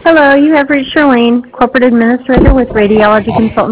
Hello, you have reached Charlene, Corporate Administrator with Radiology Consultants